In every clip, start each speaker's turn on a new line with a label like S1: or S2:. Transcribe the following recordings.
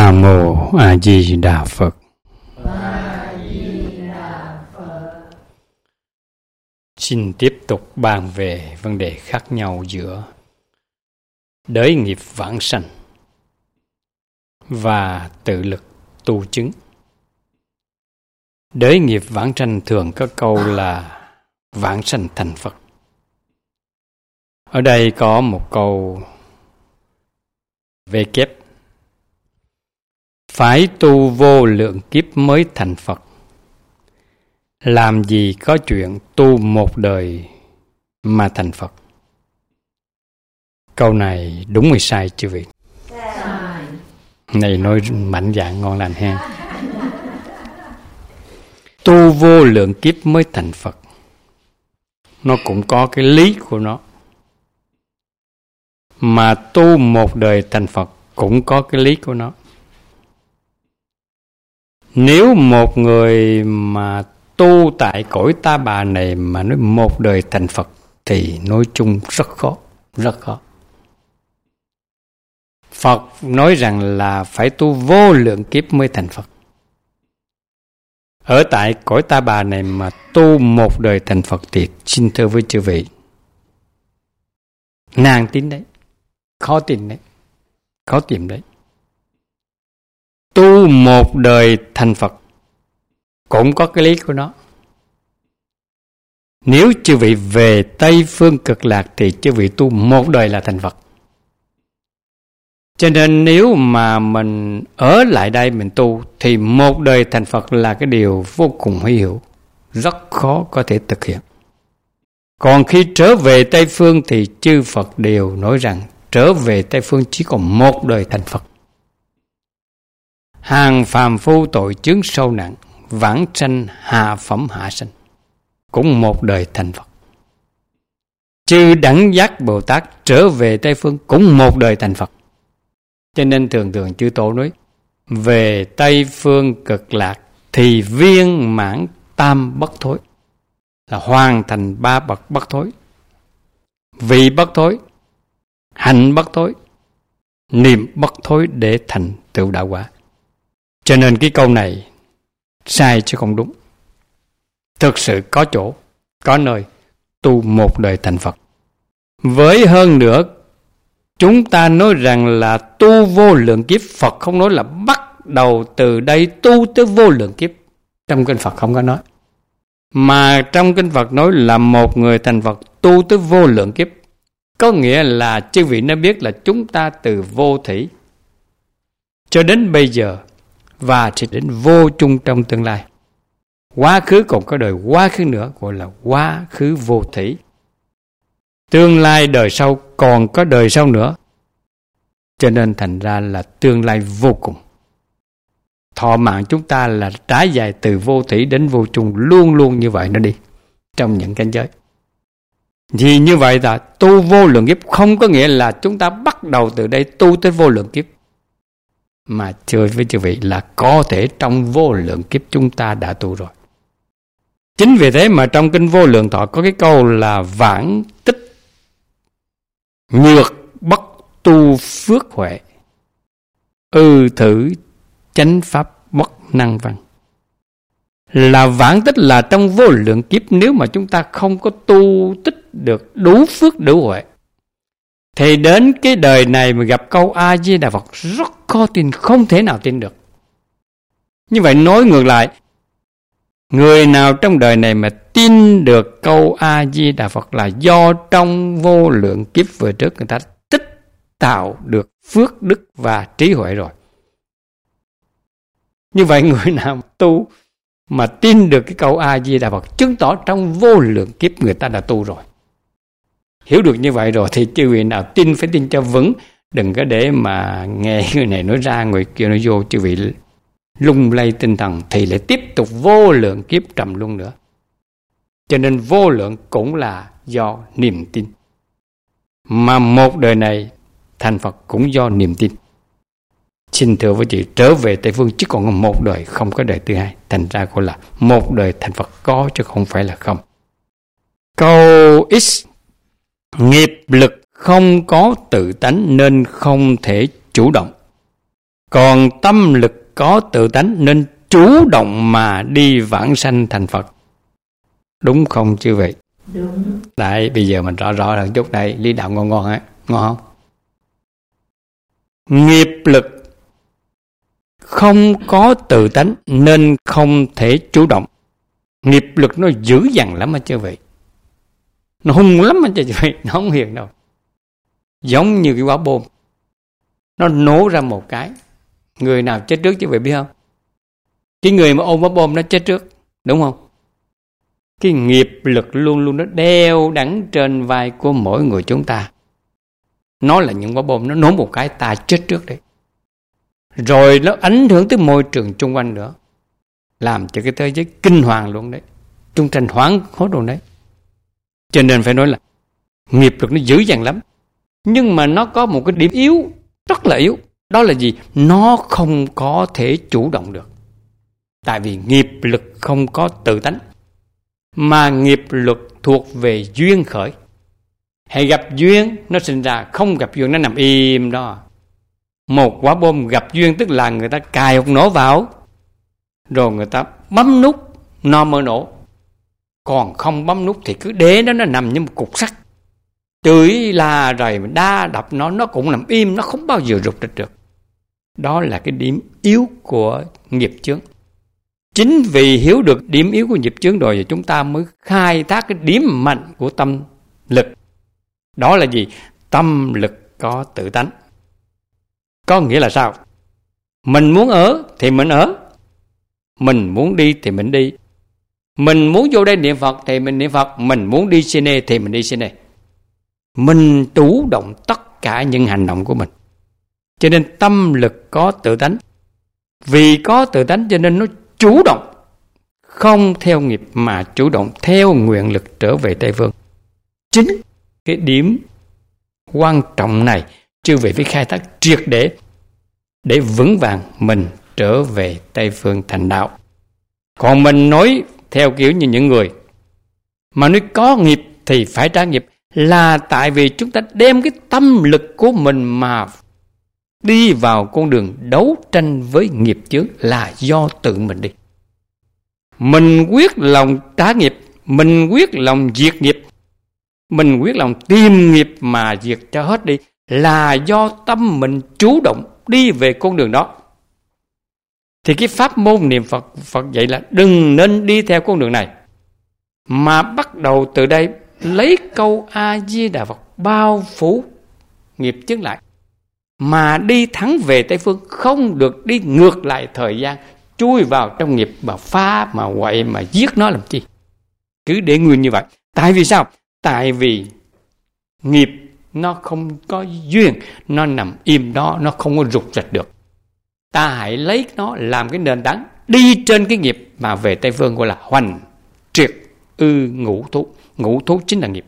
S1: Nam Mô A Di Đà Phật. Xin tiếp tục bàn về vấn đề khác nhau giữa đới nghiệp vãng sanh và tự lực tu chứng. Đới nghiệp vãng sanh thường có câu là vãng sanh thành Phật. Ở đây có một câu về kép: phải tu vô lượng kiếp mới thành Phật. Làm gì có chuyện tu một đời mà thành Phật? Câu này đúng hay sai chưa vị? Sai. Này nói mạnh dạn ngon lành hen. Tu vô lượng kiếp mới thành Phật, nó cũng có cái lý của nó. Mà tu một đời thành Phật cũng có cái lý của nó. Nếu một người mà tu tại cõi ta bà này mà nói một đời thành Phật thì nói chung rất khó, rất khó. Phật nói rằng là phải tu vô lượng kiếp mới thành Phật. Ở tại cõi ta bà này mà tu một đời thành Phật thì xin thưa với chư vị, nàng tin đấy, khó tin đấy, khó tìm đấy. Tu một đời thành Phật cũng có cái lý của nó. Nếu chư vị về Tây Phương Cực Lạc thì chư vị tu một đời là thành Phật. Cho nên nếu mà mình ở lại đây mình tu thì một đời thành Phật là cái điều vô cùng hy hữu, rất khó có thể thực hiện. Còn khi trở về Tây Phương thì chư Phật đều nói rằng trở về Tây Phương chỉ còn một đời thành Phật. Hàng phàm phu tội chướng sâu nặng, vãng sanh hạ phẩm hạ sanh, cũng một đời thành Phật. Chư Đẳng Giác Bồ Tát trở về Tây Phương cũng một đời thành Phật. Cho nên thường thường chư Tổ nói về Tây Phương Cực Lạc thì viên mãn tam bất thối, là hoàn thành ba bậc bất thối: vị bất thối, hạnh bất thối, niệm bất thối để thành tựu đạo quả. Cho nên cái câu này sai chứ không đúng. Thực sự có chỗ, có nơi tu một đời thành Phật. Với hơn nữa, chúng ta nói rằng là tu vô lượng kiếp. Phật không nói là bắt đầu từ đây tu tới vô lượng kiếp. Trong kinh Phật không có nói. Mà trong kinh Phật nói là một người thành Phật tu tới vô lượng kiếp. Có nghĩa là chư vị đã biết là chúng ta từ vô thủy cho đến bây giờ và sẽ đến vô chung trong tương lai. Quá khứ còn có đời quá khứ nữa, gọi là quá khứ vô thủy. Tương lai đời sau còn có đời sau nữa. Cho nên thành ra là tương lai vô cùng. Thọ mạng chúng ta là trải dài từ vô thủy đến vô chung, luôn luôn như vậy nó đi trong những cảnh giới. Vì như vậy là tu vô lượng kiếp không có nghĩa là chúng ta bắt đầu từ đây tu tới vô lượng kiếp. Mà chơi với chư vị là có thể trong vô lượng kiếp chúng ta đã tu rồi. Chính vì thế mà trong kinh Vô Lượng Thọ có cái câu là vãng tích nhược bất tu phước huệ, thử chánh pháp bất năng văn. Là vãng tích là trong vô lượng kiếp nếu mà chúng ta không có tu tích được đủ phước đủ huệ thì đến cái đời này mà gặp câu A Di Đà Phật rất khó tin, không thể nào tin được. Như vậy nói ngược lại, người nào trong đời này mà tin được câu A Di Đà Phật là do trong vô lượng kiếp vừa trước người ta tích tạo được phước đức và trí huệ rồi. Như vậy người nào tu mà tin được cái câu A Di Đà Phật chứng tỏ trong vô lượng kiếp người ta đã tu rồi. Hiểu được như vậy rồi thì chư vị nào tin phải tin cho vững. Đừng có để mà nghe người này nói ra người kia nói vô, chư vị lung lay tinh thần thì lại tiếp tục vô lượng kiếp trầm luân nữa. Cho nên vô lượng cũng là do niềm tin. Mà một đời này thành Phật cũng do niềm tin. Xin thưa với chị, trở về Tây Phương chỉ còn một đời, không có đời thứ hai. Thành ra gọi là một đời thành Phật có chứ không phải là không. Câu X: nghiệp lực không có tự tánh nên không thể chủ động. Còn tâm lực có tự tánh nên chủ động mà đi vãng sanh thành Phật. Đúng không chư vị?
S2: Đúng.
S1: Đấy, bây giờ mình rõ hơn chút này, lý đạo ngon á, ngon không? Nghiệp lực không có tự tánh nên không thể chủ động. Nghiệp lực nó dữ dằn lắm á chư vị. Nó hung lắm á chư vị, nó không hiền đâu. Giống như cái quả bom, nó nổ ra một cái, người nào chết trước chư vị biết không? Cái người mà ôm quả bom nó chết trước, đúng không? Cái nghiệp lực luôn luôn nó đeo đẳng trên vai của mỗi người chúng ta. Nó là những quả bom, nó nổ một cái ta chết trước đấy. Rồi nó ảnh hưởng tới môi trường xung quanh nữa, làm cho cái thế giới kinh hoàng luôn đấy, trung tranh hoảng hốt luôn đấy. Cho nên phải nói là nghiệp lực nó dữ dằn lắm. Nhưng mà nó có một cái điểm yếu, rất là yếu. Đó là gì? Nó không có thể chủ động được. Tại vì nghiệp lực không có tự tánh, mà nghiệp lực thuộc về duyên khởi. Hãy gặp duyên nó sinh ra, không gặp duyên nó nằm im đó. Một quả bom gặp duyên tức là người ta cài hột nổ vào, rồi người ta bấm nút nó mới nổ. Còn không bấm nút thì cứ để nó nằm như một cục sắt, chửi là rồi mình đá đập nó cũng nằm im, nó không bao giờ rụt ra được. Đó là cái điểm yếu của nghiệp chướng. Chính vì hiểu được điểm yếu của nghiệp chướng rồi, chúng ta mới khai thác cái điểm mạnh của tâm lực. Đó là gì? Tâm lực có tự tánh. Có nghĩa là sao? Mình muốn ở thì mình ở, mình muốn đi thì mình đi, mình muốn vô đây niệm Phật thì mình niệm Phật, mình muốn đi cine thì mình đi cine. Mình chủ động tất cả những hành động của mình. Cho nên tâm lực có tự tánh. Vì có tự tánh cho nên nó chủ động, không theo nghiệp mà chủ động theo nguyện lực trở về Tây Phương. Chính cái điểm quan trọng này chư vị phải khai thác triệt để vững vàng mình trở về Tây Phương thành đạo. Còn mình nói theo kiểu như những người mà nói có nghiệp thì phải trả nghiệp, là tại vì chúng ta đem cái tâm lực của mình mà đi vào con đường đấu tranh với nghiệp chướng, là do tự mình đi. Mình quyết lòng trả nghiệp, mình quyết lòng diệt nghiệp, mình quyết lòng tìm nghiệp mà diệt cho hết đi, là do tâm mình chủ động đi về con đường đó. Thì cái pháp môn niệm Phật dạy là đừng nên đi theo con đường này, mà bắt đầu từ đây lấy câu A Di Đà Phật bao phủ nghiệp chướng lại, mà đi thẳng về Tây Phương, không được đi ngược lại thời gian, chui vào trong nghiệp mà phá, mà quậy, mà giết nó làm chi. Cứ để nguyên như vậy. Tại vì sao? Tại vì nghiệp nó không có duyên, nó nằm im đó, nó không có rụt rịch được. Ta hãy lấy nó làm cái nền tảng, đi trên cái nghiệp mà về Tây Phương, gọi là hoành triệt ngũ thú. Ngũ thú chính là nghiệp.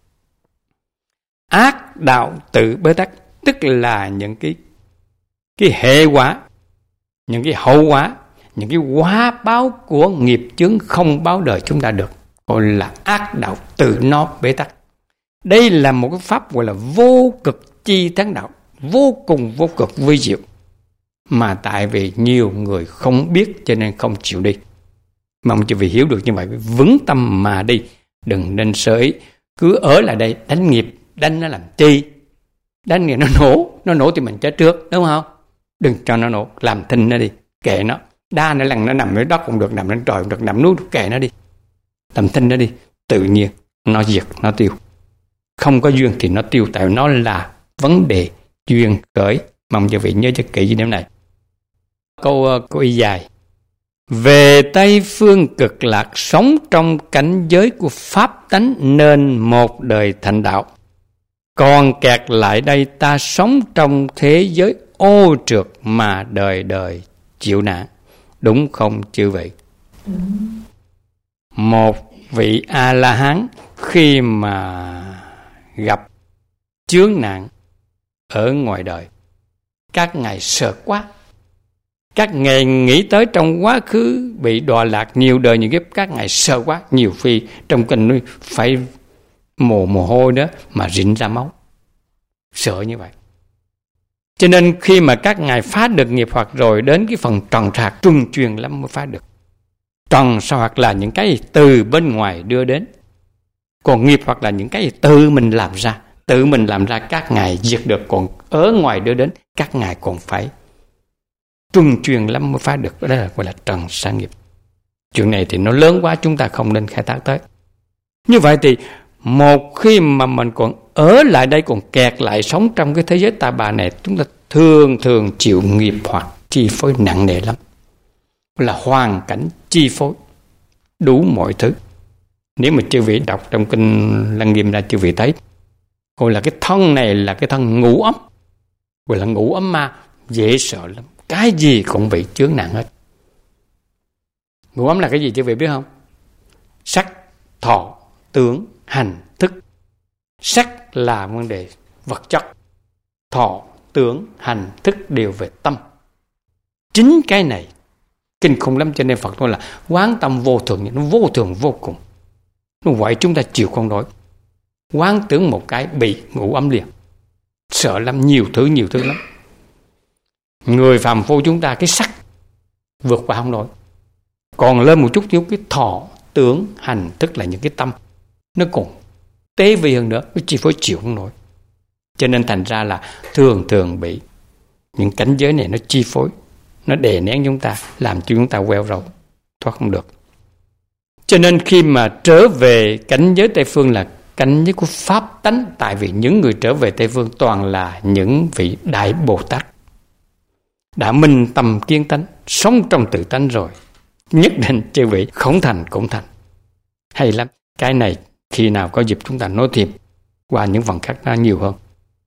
S1: Ác đạo tự bế tắc, tức là những cái hệ quả, những cái hậu quả, những cái quả báo của nghiệp chướng không báo đời chúng ta được, gọi là ác đạo tự nó bế tắc. Đây là một cái pháp gọi là vô cực chi thắng đạo, vô cùng vô cực vi diệu, mà tại vì nhiều người không biết cho nên không chịu đi. Mong cho vị hiểu được như vậy, vững tâm mà đi, đừng nên sơ ý cứ ở lại đây đánh nghiệp. Đánh nó làm chi? Đánh nghiệp nó nổ thì mình chết trước, đúng không? Đừng cho nó nổ, làm thinh nó đi, kệ nó. Đa nó lần nó nằm dưới đất cũng được, nằm trên trời cũng được, nằm núi kệ nó đi, làm thinh nó đi. Tự nhiên nó diệt, nó tiêu. Không có duyên thì nó tiêu, tại nó là vấn đề duyên khởi. Mong cho vị nhớ cho kỹ như thế này. Câu y dài: về Tây Phương cực lạc, sống trong cảnh giới của pháp tánh nên một đời thành đạo. Còn kẹt lại đây ta sống trong thế giới ô trượt mà đời đời chịu nạn. Đúng không chư vị? Một vị A-la-hán khi mà gặp chướng nạn ở ngoài đời, các ngài sợ quá. Các ngài nghĩ tới trong quá khứ bị đọa lạc nhiều đời nhiều kiếp, các ngài sợ quá. Nhiều khi trong kinh nuôi phải mồ hôi đó mà rịn ra máu. Sợ như vậy. Cho nên khi mà các ngài phá được nghiệp hoặc rồi, đến cái phần tròn trạc trung truyền lắm mới phá được. Tròn sao hoặc là những cái từ bên ngoài đưa đến, còn nghiệp hoặc là những cái tự mình làm ra. Tự mình làm ra các ngài diệt được, còn ở ngoài đưa đến các ngài còn phải trung truyền lắm mới phá được. Đó là gọi là trần sa nghiệp. Chuyện này thì nó lớn quá, chúng ta không nên khai thác tới. Như vậy thì một khi mà mình còn ở lại đây, còn kẹt lại sống trong cái thế giới ta bà này, chúng ta thường chịu nghiệp hoặc chi phối nặng nề lắm. Là hoàn cảnh chi phối đủ mọi thứ. Nếu mà chư vị đọc trong kinh Lăng Nghiêm ra, chư vị thấy gọi là cái thân này là cái thân ngũ ấm, gọi là ngũ ấm ma, dễ sợ lắm, cái gì cũng bị chướng nặng hết. Ngũ ấm là cái gì chư vị biết không? Sắc, thọ, tưởng, hành, thức. Sắc là vấn đề vật chất, thọ, tưởng, hành, thức đều về tâm. Chính cái này kinh khủng lắm, cho nên Phật nói là quán tâm vô thường, nó vô thường vô cùng. Nó vậy chúng ta chịu không nổi. Quán tưởng một cái bị ngũ ấm liền, sợ lắm, nhiều thứ lắm. Người phàm phu chúng ta cái sắc vượt qua không nổi, còn lên một chút xíu cái thọ, tưởng, hành, thức là những cái tâm nó còn tế vi hơn nữa, nó chi phối chịu không nổi. Cho nên thành ra là thường bị những cảnh giới này nó chi phối, nó đè nén chúng ta, làm cho chúng ta queo rầu, thoát không được. Cho nên khi mà trở về cảnh giới Tây Phương là cảnh giới của Pháp tánh, tại vì những người trở về Tây Phương toàn là những vị Đại Bồ Tát đã minh tâm kiến tánh, sống trong tự tánh rồi, nhất định chư vị không thành cũng thành. Hay lắm, cái này khi nào có dịp chúng ta nói thêm qua những phần khác nó nhiều hơn.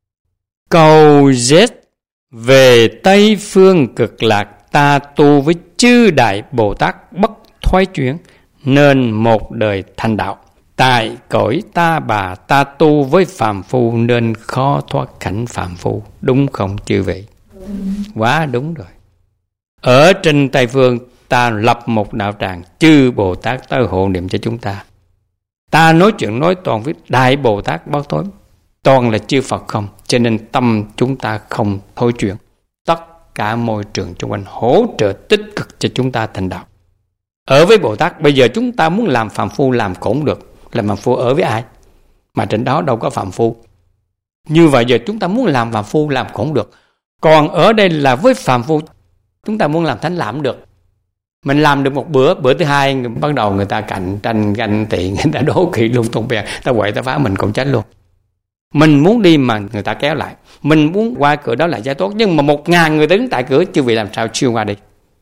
S1: Cầu Z về Tây Phương cực lạc, ta tu với chư Đại Bồ Tát bất thoái chuyển, nên một đời thành đạo. Tại cõi ta bà, ta tu với phàm phu, nên khó thoát cảnh phàm phu. Đúng không chư vị? Quá đúng rồi. Ở trên Tây Phương ta lập một đạo tràng, chư Bồ Tát tới hộ niệm cho chúng ta. Ta nói chuyện nói toàn với Đại Bồ Tát bất thối, toàn là chư Phật không, cho nên tâm chúng ta không thối chuyển. Tất cả môi trường xung quanh hỗ trợ tích cực cho chúng ta thành đạo. Ở với Bồ Tát, bây giờ chúng ta muốn làm phàm phu làm cũng được. Làm phàm phu ở với ai? Mà trên đó đâu có phàm phu. Như vậy giờ chúng ta muốn làm phàm phu làm cũng được. Còn ở đây là với phàm phu, chúng ta muốn làm thánh làm cũng được. Mình làm được một bữa, bữa thứ hai bắt đầu người ta cạnh tranh ganh tị, người ta đố kỵ lung tung bèn, ta quậy ta phá mình cũng tránh luôn. Mình muốn đi mà người ta kéo lại, mình muốn qua cửa đó là giải tốt, nhưng mà 1000 người đứng tại cửa, chư vị làm sao xuyên qua đi?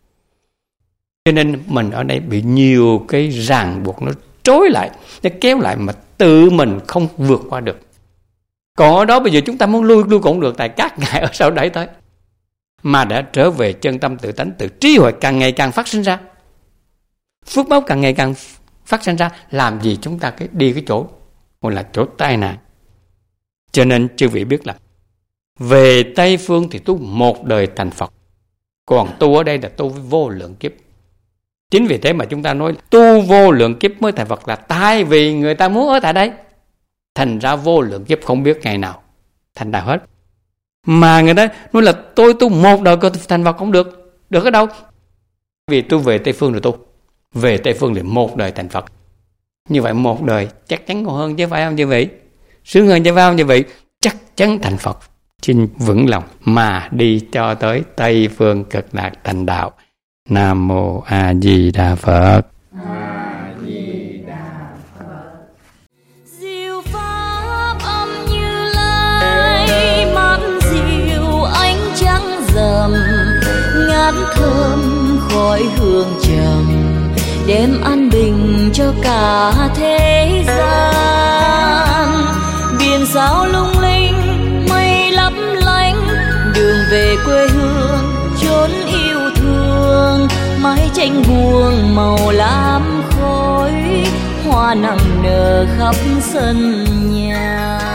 S1: Cho nên mình ở đây bị nhiều cái ràng buộc nó trói lại, nó kéo lại mà tự mình không vượt qua được. Còn ở đó bây giờ chúng ta muốn lui cũng được, tại các ngài ở sau đấy tới. Mà đã trở về chân tâm tự tánh, tự trí huệ càng ngày càng phát sinh ra, phước báo càng ngày càng phát sinh ra, làm gì chúng ta đi cái chỗ gọi là chỗ tai nạn. Cho nên chư vị biết là về Tây Phương thì tu một đời thành Phật, còn tu ở đây là tu với vô lượng kiếp. Chính vì thế mà chúng ta nói tu vô lượng kiếp mới thành Phật, là tại vì người ta muốn ở tại đây, thành ra vô lượng kiếp không biết ngày nào thành đạo hết. Mà người ta nói là tôi tu một đời thành Phật không được. Được ở đâu? Vì tôi về Tây Phương rồi tu. Về Tây Phương thì một đời thành Phật. Như vậy một đời chắc chắn còn hơn chứ phải không chư vị? Sướng hơn chứ phải không chư vị? Chắc chắn thành Phật. Xin vững lòng mà đi cho tới Tây Phương cực lạc thành đạo. Nam Mô A Di Đà Phật.
S2: A Di Đà Phật. Diệu pháp âm Như Lai, mắt diệu ánh trắng rằm, ngát thơm khói hương trầm, đem an bình cho cả thế gian. Biển sao lung linh, mây lấp lánh, đường về quê hương chốn yêu thương. Mái tranh buông màu lam khói, hoa nặng nở khắp sân nhà.